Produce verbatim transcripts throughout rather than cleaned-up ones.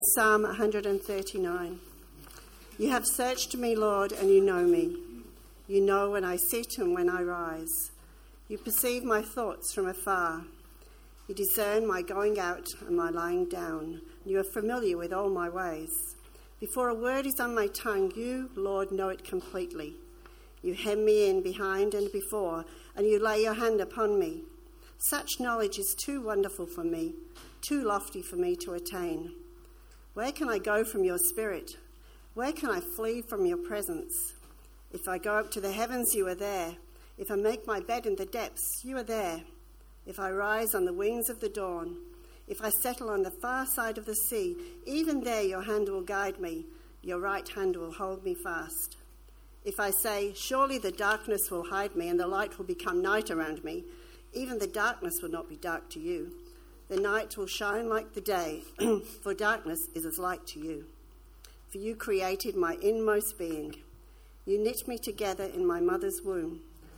Psalm one hundred thirty-nine. You have searched me, Lord, and you know me. You know when I sit and when I rise. You perceive my thoughts from afar. You discern my going out and my lying down. You are familiar with all my ways. Before a word is on my tongue, you, Lord, know it completely. You hem me in behind and before, and you lay your hand upon me. Such knowledge is too wonderful for me, too lofty for me to attain. Where can I go from your spirit? Where can I flee from your presence? If I go up to the heavens, you are there. If I make my bed in the depths, you are there. If I rise on the wings of the dawn, if I settle on the far side of the sea, even there your hand will guide me, your right hand will hold me fast. If I say, surely the darkness will hide me and the light will become night around me, even the darkness will not be dark to you. The night will shine like the day, for darkness is as light to you. For you created my inmost being. You knit me together in my mother's womb.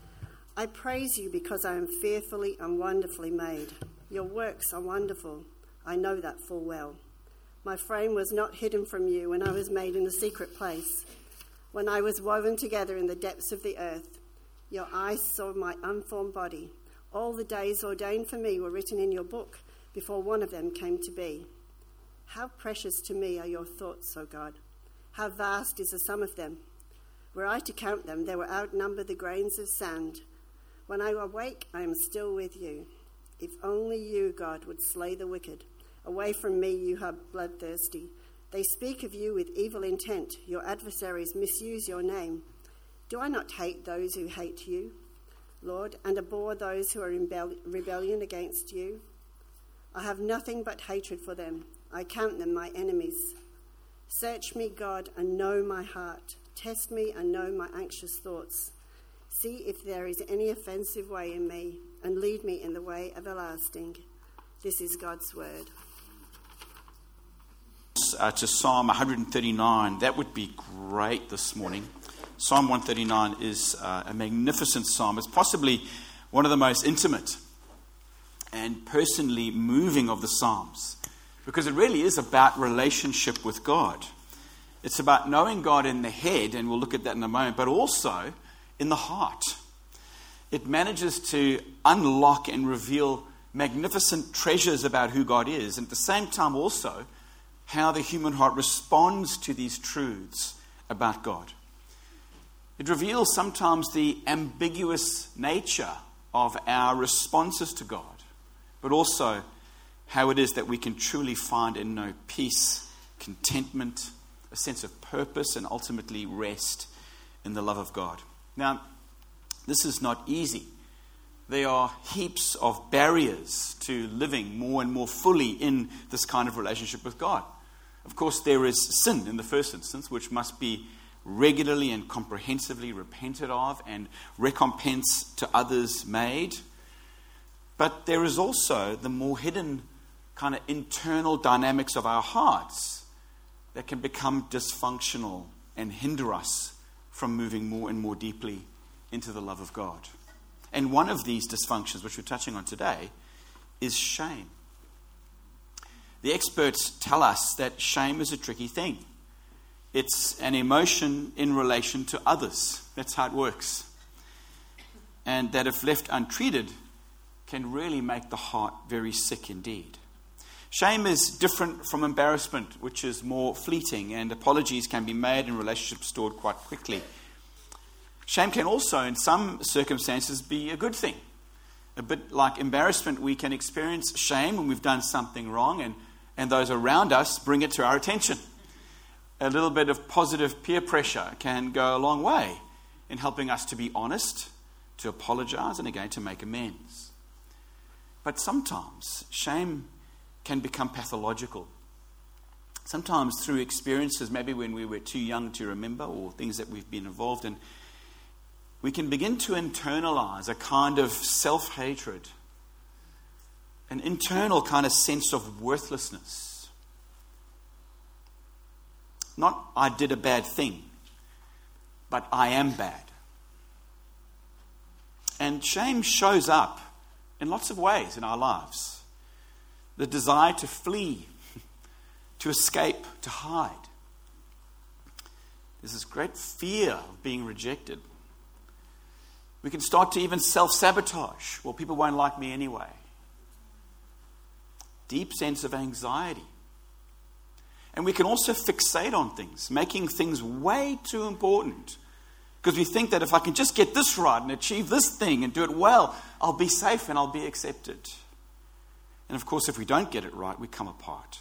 I praise you because I am fearfully and wonderfully made. Your works are wonderful. I know that full well. My frame was not hidden from you when I was made in the secret place. When I was woven together in the depths of the earth, your eyes saw my unformed body. All the days ordained for me were written in your book before one of them came to be. How precious to me are your thoughts, O God. How vast is the sum of them. Were I to count them, they would outnumber the grains of sand. When I awake, I am still with you. If only you, God, would slay the wicked. Away from me, you are bloodthirsty. They speak of you with evil intent. Your adversaries misuse your name. Do I not hate those who hate you, Lord, and abhor those who are in rebellion against you? I have nothing but hatred for them. I count them my enemies. Search me, God, and know my heart. Test me and know my anxious thoughts. See if there is any offensive way in me, and lead me in the way everlasting. This is God's word. Uh, to Psalm one hundred thirty-nine. That would be great this morning. Psalm one thirty-nine is uh, a magnificent psalm. It's possibly one of the most intimate and personally moving of the Psalms, because it really is about relationship with God. It's about knowing God in the head, and we'll look at that in a moment, but also in the heart. It manages to unlock and reveal magnificent treasures about who God is, and at the same time also how the human heart responds to these truths about God. It reveals sometimes the ambiguous nature of our responses to God, but also how it is that we can truly find and know peace, contentment, a sense of purpose, and ultimately rest in the love of God. Now, this is not easy. There are heaps of barriers to living more and more fully in this kind of relationship with God. Of course, there is sin in the first instance, which must be regularly and comprehensively repented of and recompense to others made. But there is also the more hidden kind of internal dynamics of our hearts that can become dysfunctional and hinder us from moving more and more deeply into the love of God. And one of these dysfunctions, which we're touching on today, is shame. The experts tell us that shame is a tricky thing. It's an emotion in relation to others. That's how it works. And that if left untreated, can really make the heart very sick indeed. Shame is different from embarrassment, which is more fleeting, and apologies can be made and relationships stored quite quickly. Shame can also, in some circumstances, be a good thing. A bit like embarrassment, we can experience shame when we've done something wrong, and, and those around us bring it to our attention. A little bit of positive peer pressure can go a long way in helping us to be honest, to apologize, and again to make amends. But sometimes shame can become pathological. Sometimes through experiences, maybe when we were too young to remember, or things that we've been involved in, we can begin to internalize a kind of self-hatred, an internal kind of sense of worthlessness. Not, I did a bad thing, but I am bad. And shame shows up in lots of ways in our lives. The desire to flee, to escape, to hide. There's this great fear of being rejected. We can start to even self-sabotage. Well, people won't like me anyway. Deep sense of anxiety. And we can also fixate on things, making things way too important. Because we think that if I can just get this right and achieve this thing and do it well, I'll be safe and I'll be accepted. And of course, if we don't get it right, we come apart.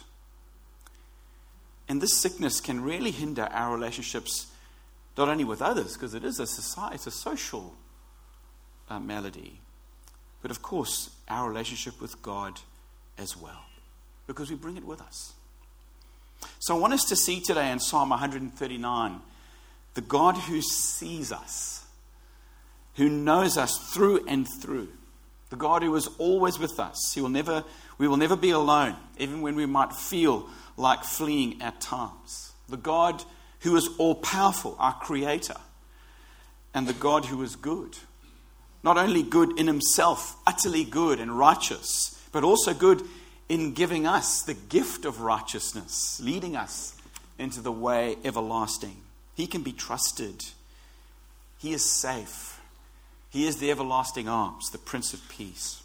And this sickness can really hinder our relationships, not only with others, because it is a society, it's a social uh, malady, but of course, our relationship with God as well, because we bring it with us. So I want us to see today in Psalm one thirty-nine, the God who sees us, who knows us through and through, the God who is always with us. He will never, we will never be alone, even when we might feel like fleeing at times. The God who is all-powerful, our Creator, and the God who is good. Not only good in himself, utterly good and righteous, but also good in giving us the gift of righteousness, leading us into the way everlasting. He can be trusted. He is safe. He is the everlasting arms, the Prince of Peace.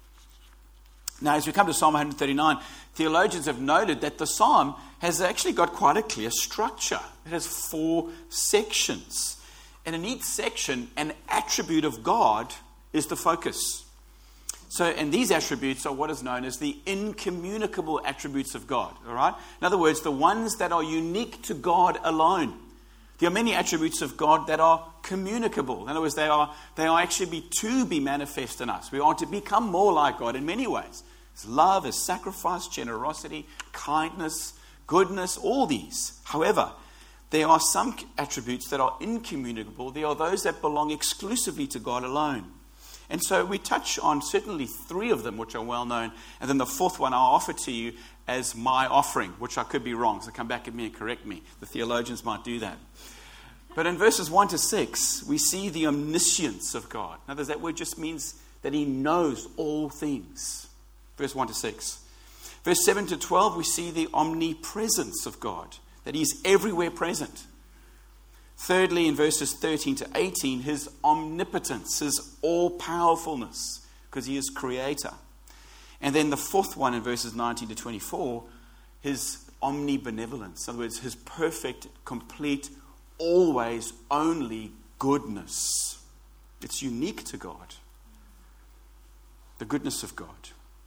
Now, as we come to Psalm one thirty-nine, theologians have noted that the psalm has actually got quite a clear structure. It has four sections. And in each section, an attribute of God is the focus. So, and these attributes are what is known as the incommunicable attributes of God. All right? In other words, the ones that are unique to God alone. There are many attributes of God that are communicable. In other words, they are they are actually be, to be manifest in us. We are to become more like God in many ways. His love, His sacrifice, generosity, kindness, goodness, all these. However, there are some attributes that are incommunicable. There are those that belong exclusively to God alone. And so we touch on certainly three of them, which are well known. And then the fourth one I'll offer to you as my offering, which I could be wrong. So come back at me and correct me. The theologians might do that. But in verses one to six, we see the omniscience of God. In other words, that word just means that He knows all things. Verse one to six. Verse seven to twelve, we see the omnipresence of God, that He's everywhere present. Thirdly, in verses thirteen to eighteen, His omnipotence, His all-powerfulness, because He is Creator. And then the fourth one in verses nineteen to twenty-four, His omnibenevolence. In other words, His perfect, complete, always, only goodness. It's unique to God. The goodness of God.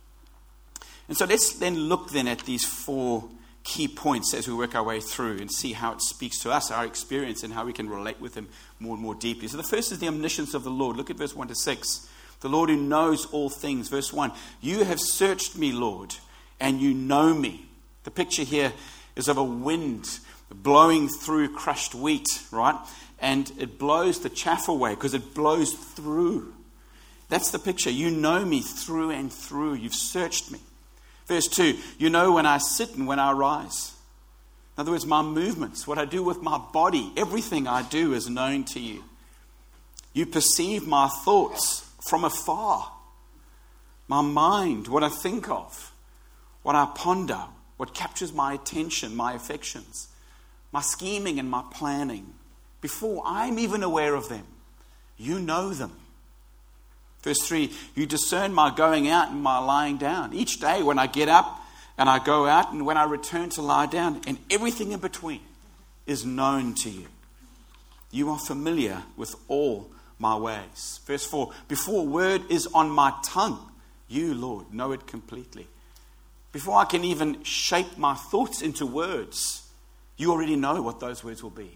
And so let's then look then at these four key points as we work our way through and see how it speaks to us, our experience, and how we can relate with Him more and more deeply. So the first is the omniscience of the Lord. Look at verse one to six. The Lord who knows all things. Verse one, you have searched me, Lord, and you know me. The picture here is of a wind blowing through crushed wheat, right? And it blows the chaff away because it blows through. That's the picture. You know me through and through. You've searched me. Verse two, you know when I sit and when I rise. In other words, my movements, what I do with my body, everything I do is known to you. You perceive my thoughts from afar. My mind, what I think of, what I ponder, what captures my attention, my affections, my scheming and my planning. Before I'm even aware of them, you know them. Verse three, you discern my going out and my lying down. Each day when I get up and I go out and when I return to lie down, and everything in between is known to you. You are familiar with all my ways. Verse four, before a word is on my tongue, you, Lord, know it completely. Before I can even shape my thoughts into words, you already know what those words will be.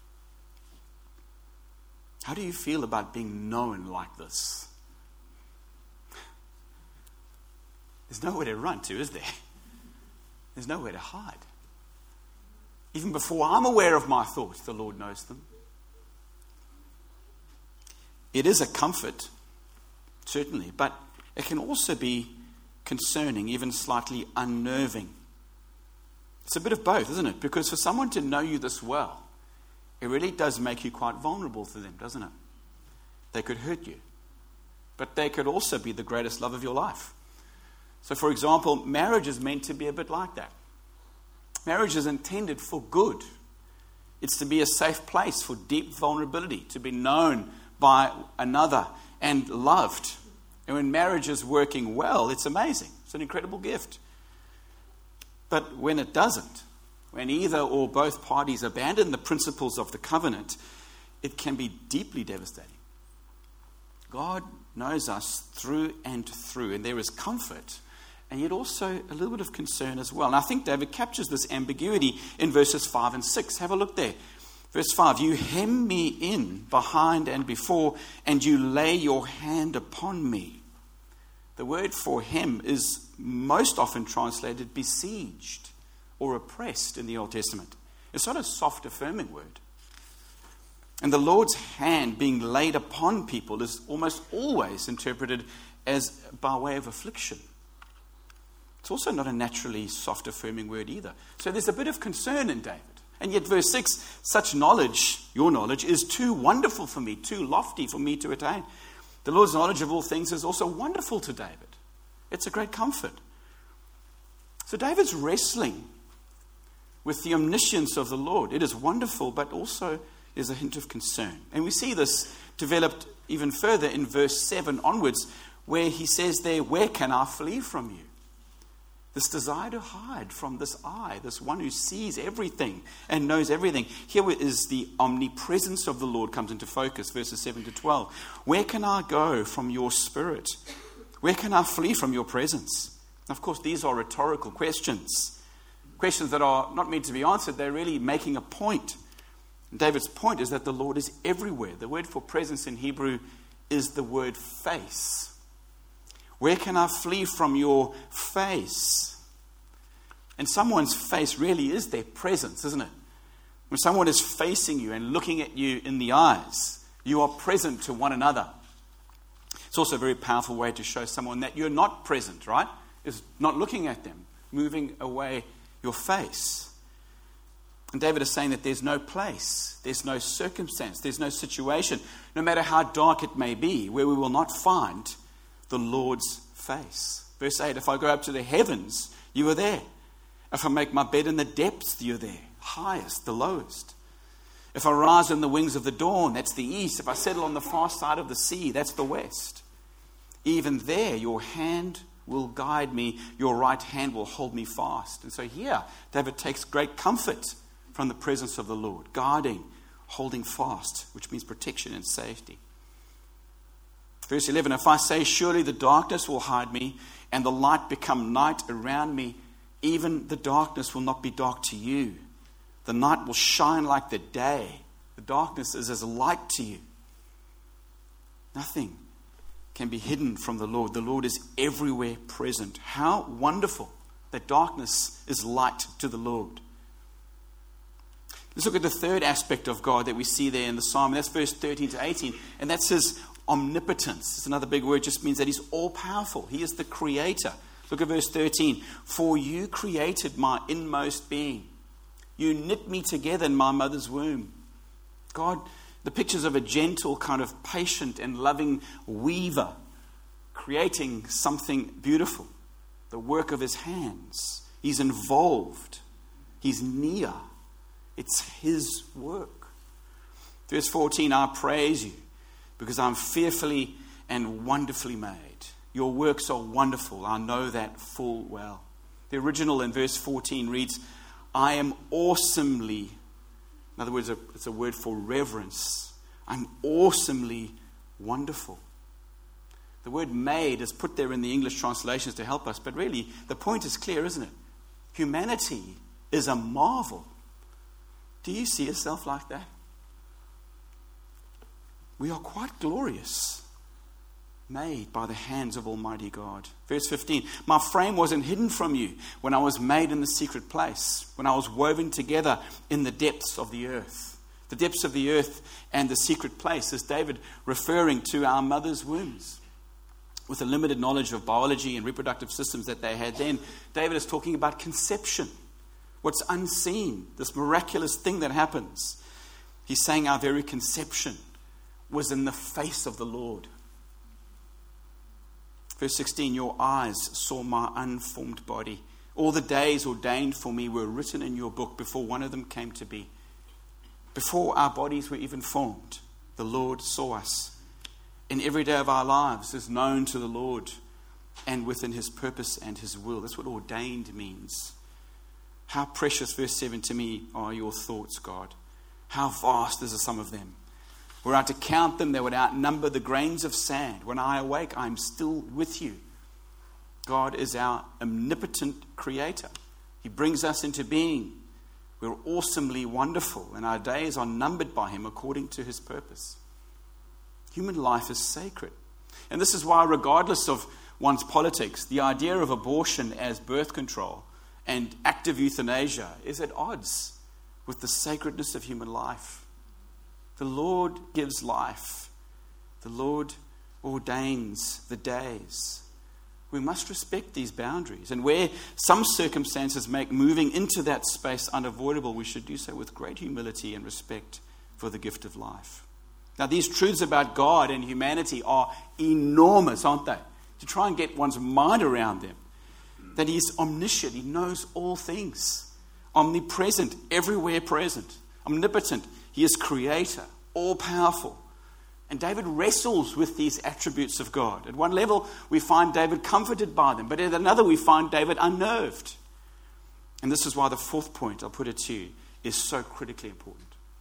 How do you feel about being known like this? There's nowhere to run to, is there? There's nowhere to hide. Even before I'm aware of my thoughts, the Lord knows them. It is a comfort, certainly, but it can also be concerning, even slightly unnerving. It's a bit of both, isn't it? Because for someone to know you this well, it really does make you quite vulnerable to them, doesn't it? They could hurt you, but they could also be the greatest love of your life. So, for example, marriage is meant to be a bit like that. Marriage is intended for good. It's to be a safe place for deep vulnerability, to be known by another and loved. And when marriage is working well, it's amazing. It's an incredible gift. But when it doesn't, when either or both parties abandon the principles of the covenant, it can be deeply devastating. God knows us through and through, and there is comfort, and yet also a little bit of concern as well. And I think David captures this ambiguity in verses five and six. Have a look there. Verse five, you hem me in behind and before, and you lay your hand upon me. The word for hem is most often translated besieged or oppressed in the Old Testament. It's not a soft, affirming word. And the Lord's hand being laid upon people is almost always interpreted as by way of affliction. It's also not a naturally soft, affirming word either. So there's a bit of concern in David. And yet verse six, such knowledge, your knowledge, is too wonderful for me, too lofty for me to attain. The Lord's knowledge of all things is also wonderful to David. It's a great comfort. So David's wrestling with the omniscience of the Lord. It is wonderful, but also there's a hint of concern. And we see this developed even further in verse seven onwards, where he says there, where can I flee from you? This desire to hide from this I, this one who sees everything and knows everything. Here is the omnipresence of the Lord comes into focus, verses seven to twelve. Where can I go from your spirit? Where can I flee from your presence? Of course, these are rhetorical questions. Questions that are not meant to be answered. They're really making a point. David's point is that the Lord is everywhere. The word for presence in Hebrew is the word face. Where can I flee from your face? And someone's face really is their presence, isn't it? When someone is facing you and looking at you in the eyes, you are present to one another. It's also a very powerful way to show someone that you're not present, right? Is not looking at them, moving away your face. And David is saying that there's no place, there's no circumstance, there's no situation, no matter how dark it may be, where we will not find the Lord's face. Verse eight, if I go up to the heavens, you are there. If I make my bed in the depths, you're there. Highest, the lowest. If I rise on the wings of the dawn, that's the east. If I settle on the far side of the sea, that's the west. Even there, your hand will guide me. Your right hand will hold me fast. And so here, David takes great comfort from the presence of the Lord, guarding, holding fast, which means protection and safety. Verse eleven, if I say, surely the darkness will hide me, and the light become night around me, even the darkness will not be dark to you. The night will shine like the day. The darkness is as a light to you. Nothing can be hidden from the Lord. The Lord is everywhere present. How wonderful that darkness is light to the Lord. Let's look at the third aspect of God that we see there in the psalm. That's verse thirteen to eighteen. And that's his omnipotence. It's another big word. It just means that he's all-powerful. He is the creator. Look at verse thirteen. For you created my inmost being. You knit me together in my mother's womb. God, the pictures of a gentle, kind of patient and loving weaver creating something beautiful. The work of his hands. He's involved. He's near. It's his work. Verse fourteen, I praise you because I'm fearfully and wonderfully made. Your works are wonderful. I know that full well. The original in verse fourteen reads, I am awesomely, in other words, it's a word for reverence. I'm awesomely wonderful. The word made is put there in the English translations to help us, but really the point is clear, isn't it? Humanity is a marvel. Do you see yourself like that? We are quite glorious, made by the hands of Almighty God. Verse fifteen, my frame wasn't hidden from you when I was made in the secret place, when I was woven together in the depths of the earth. The depths of the earth and the secret place is David referring to our mother's wombs. With the limited knowledge of biology and reproductive systems that they had then, David is talking about conception. What's unseen, this miraculous thing that happens. He's saying our very conception was in the face of the Lord. Verse sixteen, your eyes saw my unformed body. All the days ordained for me were written in your book before one of them came to be. Before our bodies were even formed, the Lord saw us. In every day of our lives is known to the Lord and within his purpose and his will. That's what ordained means. How precious, verse seven, to me are your thoughts, God. How vast is the sum of them. Were I to count them, they would outnumber the grains of sand. When I awake, I am still with you. God is our omnipotent creator. He brings us into being. We're awesomely wonderful, and our days are numbered by him according to his purpose. Human life is sacred. And this is why, regardless of one's politics, the idea of abortion as birth control and active euthanasia is at odds with the sacredness of human life. The Lord gives life. The Lord ordains the days. We must respect these boundaries. And where some circumstances make moving into that space unavoidable, we should do so with great humility and respect for the gift of life. Now, these truths about God and humanity are enormous, aren't they? To try and get one's mind around them. That he's omniscient, he knows all things. Omnipresent, everywhere present. Omnipotent, he is creator, all-powerful. And David wrestles with these attributes of God. At one level, we find David comforted by them. But at another, we find David unnerved. And this is why the fourth point, I'll put it to you, is so critically important.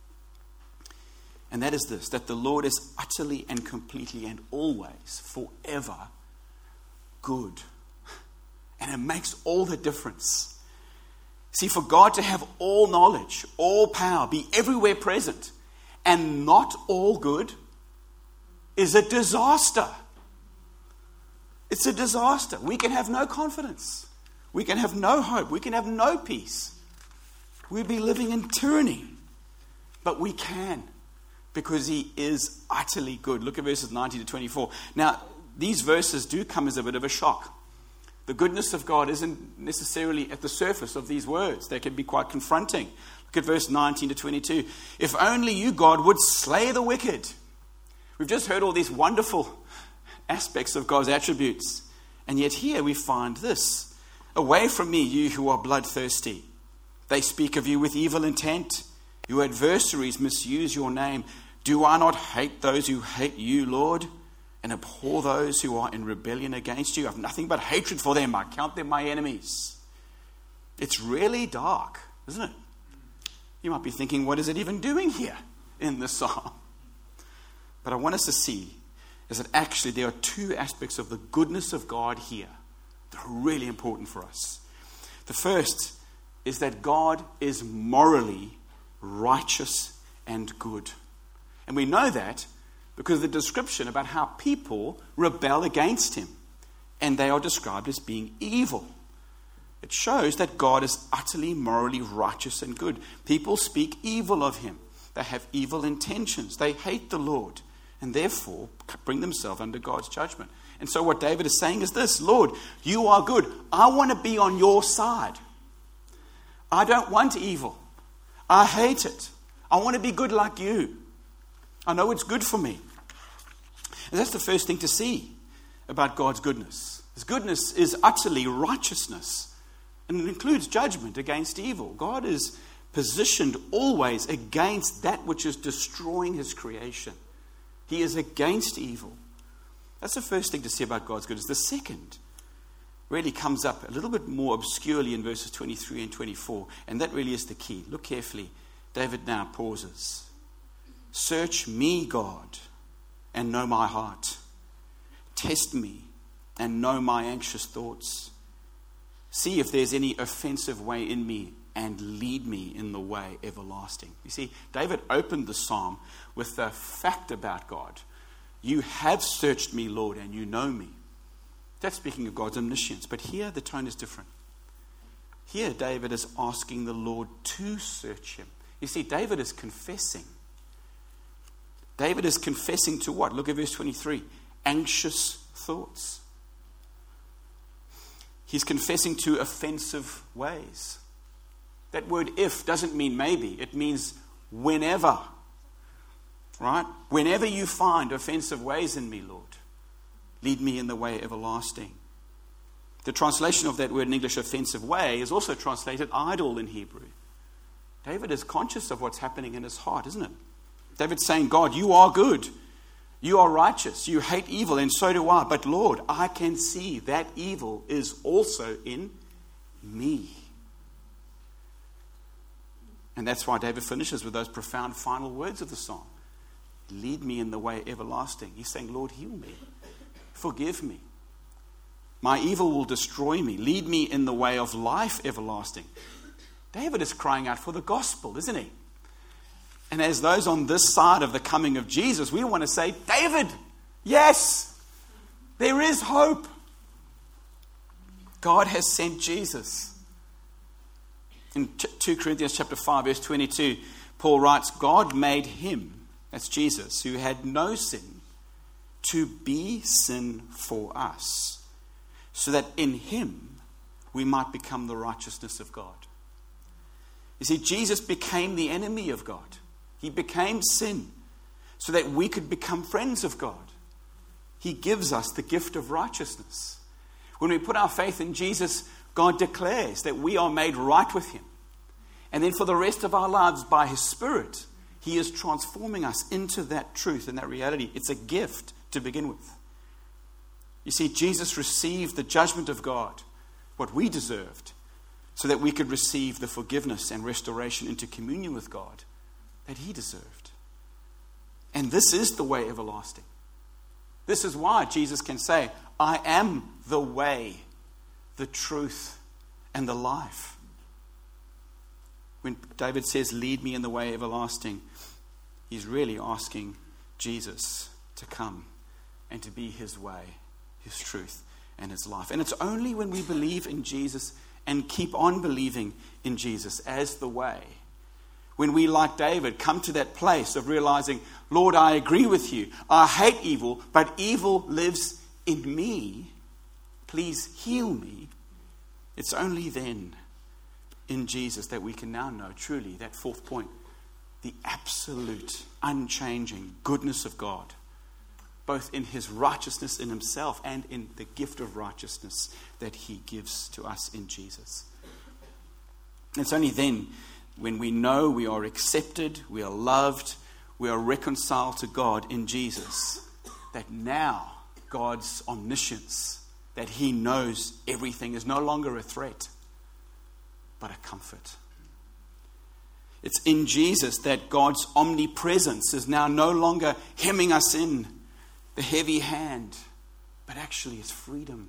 And that is this, that the Lord is utterly and completely and always, forever, good. And it makes all the difference. See, for God to have all knowledge, all power, be everywhere present, and not all good, is a disaster. It's a disaster. We can have no confidence. We can have no hope. We can have no peace. We'd be living in tyranny. But we can, because he is utterly good. Look at verses nineteen to twenty-four. Now, these verses do come as a bit of a shock. The goodness of God isn't necessarily at the surface of these words. They can be quite confronting. Look at verse nineteen to twenty-two. If only you, God, would slay the wicked. We've just heard all these wonderful aspects of God's attributes. And yet here we find this. Away from me, you who are bloodthirsty. They speak of you with evil intent. Your adversaries misuse your name. Do I not hate those who hate you, Lord? And abhor those who are in rebellion against you? I have nothing but hatred for them. I count them my enemies. It's really dark, isn't it? You might be thinking, what is it even doing here in the psalm? But I want us to see is that actually there are two aspects of the goodness of God here that are really important for us. The first is that God is morally righteous and good. And we know that because of the description about how people rebel against him. And they are described as being evil. It shows that God is utterly morally righteous and good. People speak evil of him. They have evil intentions. They hate the Lord. And therefore bring themselves under God's judgment. And so what David is saying is this: Lord, you are good. I want to be on your side. I don't want evil. I hate it. I want to be good like you. I know it's good for me. And that's the first thing to see about God's goodness. His goodness is utterly righteousness. And it includes judgment against evil. God is positioned always against that which is destroying his creation. He is against evil. That's the first thing to see about God's goodness. The second really comes up a little bit more obscurely in verses twenty-three and twenty-four. And that really is the key. Look carefully. David now pauses. Search me, God, and know my heart. Test me and know my anxious thoughts. See if there's any offensive way in me and lead me in the way everlasting. You see, David opened the psalm with the fact about God. You have searched me, Lord, and you know me. That's speaking of God's omniscience. But here the tone is different. Here David is asking the Lord to search him. You see, David is confessing. David is confessing to what? Look at verse twenty-three. Anxious thoughts. He's confessing to offensive ways. That word if doesn't mean maybe. It means whenever. Right? Whenever you find offensive ways in me, Lord, lead me in the way everlasting. The translation of that word in English, offensive way, is also translated idol in Hebrew. David is conscious of what's happening in his heart, isn't it? David's saying, God, you are good. You are righteous. You hate evil, and so do I. But Lord, I can see that evil is also in me. And that's why David finishes with those profound final words of the song. Lead me in the way everlasting. He's saying, Lord, heal me. Forgive me. My evil will destroy me. Lead me in the way of life everlasting. David is crying out for the gospel, isn't he? And as those on this side of the coming of Jesus, we want to say, David, yes, there is hope. God has sent Jesus. In Second Corinthians chapter five, verse twenty-two, Paul writes, God made him, that's Jesus, who had no sin, to be sin for us, so that in him we might become the righteousness of God. You see, Jesus became the enemy of God. He became sin so that we could become friends of God. He gives us the gift of righteousness. When we put our faith in Jesus, God declares that we are made right with him. And then for the rest of our lives, by his Spirit, he is transforming us into that truth and that reality. It's a gift to begin with. You see, Jesus received the judgment of God, what we deserved, so that we could receive the forgiveness and restoration into communion with God that he deserved. And this is the way everlasting. This is why Jesus can say, I am the way, the truth, and the life. When David says, lead me in the way everlasting, he's really asking Jesus to come and to be his way, his truth, and his life. And it's only when we believe in Jesus and keep on believing in Jesus as the way, when we, like David, come to that place of realizing, Lord, I agree with you. I hate evil, but evil lives in me. Please heal me. It's only then in Jesus that we can now know truly that fourth point, the absolute, unchanging goodness of God, both in his righteousness in himself and in the gift of righteousness that he gives to us in Jesus. It's only then when we know we are accepted, we are loved, we are reconciled to God in Jesus, that now God's omniscience, that he knows everything, is no longer a threat, but a comfort. It's in Jesus that God's omnipresence is now no longer hemming us in, the heavy hand, but actually it's freedom.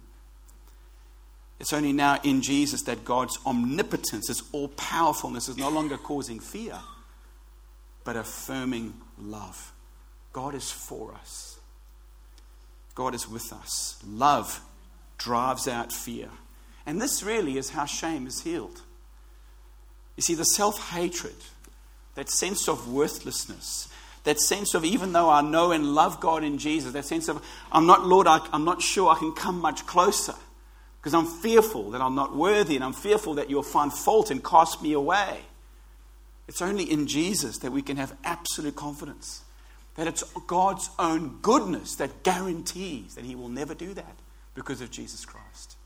It's only now in Jesus that God's omnipotence, his all-powerfulness, is no longer causing fear, but affirming love. God is for us. God is with us. Love drives out fear. And this really is how shame is healed. You see, the self-hatred, that sense of worthlessness, that sense of, even though I know and love God in Jesus, that sense of, I'm not, Lord, I, I'm not sure I can come much closer, because I'm fearful that I'm not worthy, and I'm fearful that you'll find fault and cast me away. It's only in Jesus that we can have absolute confidence that it's God's own goodness that guarantees that he will never do that because of Jesus Christ.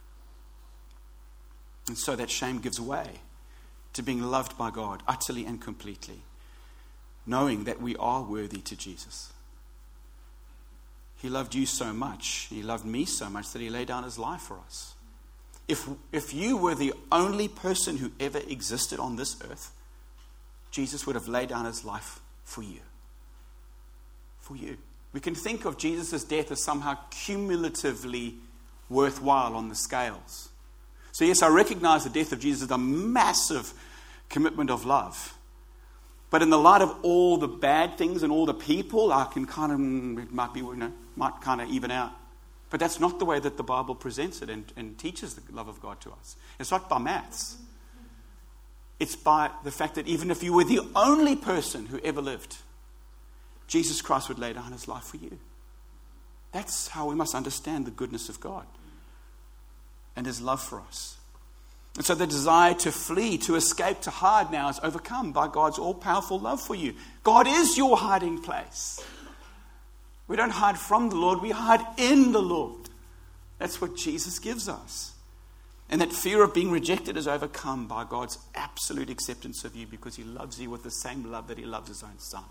And so that shame gives way to being loved by God utterly and completely, knowing that we are worthy to Jesus. He loved you so much, he loved me so much that he laid down his life for us. If, if you were the only person who ever existed on this earth, Jesus would have laid down his life for you. For you. We can think of Jesus' death as somehow cumulatively worthwhile on the scales. So yes, I recognize the death of Jesus as a massive commitment of love. But in the light of all the bad things and all the people, I can kind of, it might be, you know, might kind of even out. But that's not the way that the Bible presents it and, and teaches the love of God to us. It's not by maths. It's by the fact that even if you were the only person who ever lived, Jesus Christ would lay down his life for you. That's how we must understand the goodness of God and his love for us. And so the desire to flee, to escape, to hide now is overcome by God's all-powerful love for you. God is your hiding place. We don't hide from the Lord, we hide in the Lord. That's what Jesus gives us. And that fear of being rejected is overcome by God's absolute acceptance of you because he loves you with the same love that he loves his own son.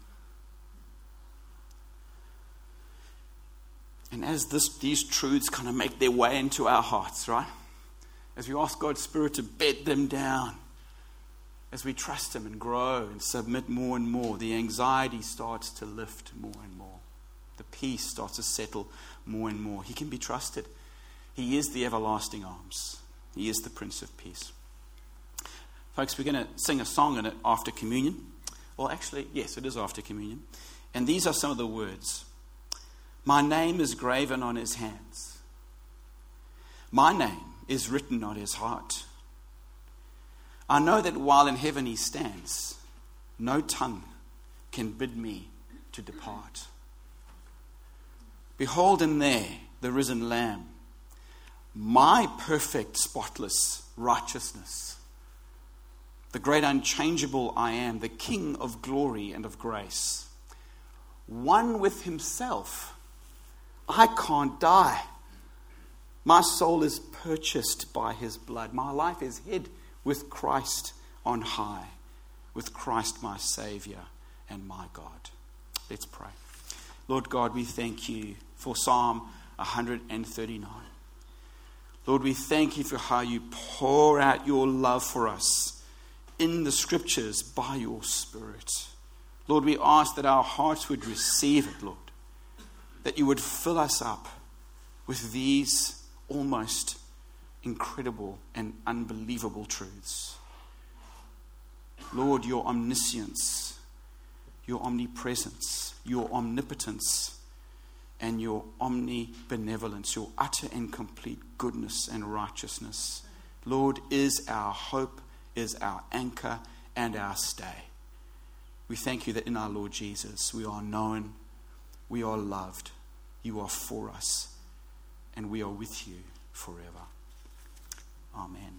And as this, these truths kind of make their way into our hearts, right? As we ask God's Spirit to bed them down, as we trust him and grow and submit more and more, the anxiety starts to lift more and more. The peace starts to settle more and more. He can be trusted. He is the everlasting arms. He is the Prince of Peace. Folks, we're going to sing a song in it after communion. Well, actually, yes, it is after communion. And these are some of the words. My name is graven on his hands. My name is written on his heart. I know that while in heaven he stands, no tongue can bid me to depart. Behold him there, the risen Lamb, my perfect, spotless righteousness, the great unchangeable I am, the King of glory and of grace, one with himself. I can't die. My soul is purchased by his blood. My life is hid with Christ on high, with Christ my Savior and my God. Let's pray. Lord God, we thank you for Psalm one thirty-nine. Lord, we thank you for how you pour out your love for us in the scriptures by your Spirit. Lord, we ask that our hearts would receive it, Lord, that you would fill us up with these almost incredible and unbelievable truths. Lord, your omniscience, your omnipresence, your omnipotence, and your omnibenevolence, your utter and complete goodness and righteousness, Lord, is our hope, is our anchor, and our stay. We thank you that in our Lord Jesus we are known, we are loved, you are for us, and we are with you forever. Amen.